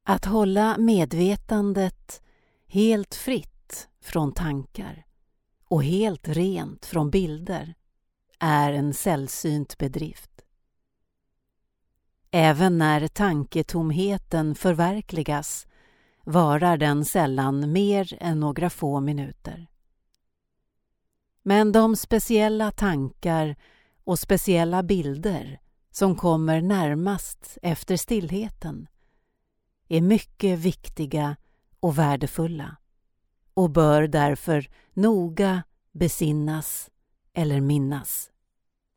Att hålla medvetandet helt fritt från tankar och helt rent från bilder är en sällsynt bedrift. Även när tanketomheten förverkligas varar den sällan mer än några få minuter. Men de speciella tankar och speciella bilder som kommer närmast efter stillheten är mycket viktiga och värdefulla och bör därför noga besinnas eller minnas.